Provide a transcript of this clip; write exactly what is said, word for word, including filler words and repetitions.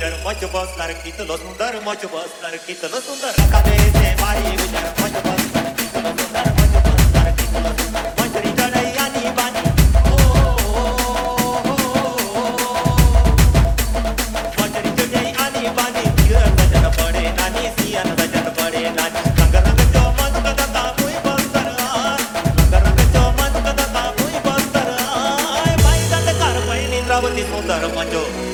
विचार मच बसणार कितलो सुंदर मच बसणार कितलो सुंदर कादे ते बाई विचार मच बसणार कितलो सुंदर मच बसणार कितलो सुंदर मंजरी जडई आणि बानी मंजरी जडई आणि बानी तीर सजन पडे नानी सियान सजन पडे नानी रंग रंग जो मन कदा मुई बसतर रंग रंग जो मन कदा मुई बसतर बाई दंडकार पैनी इंद्रावती सुंदर मंजो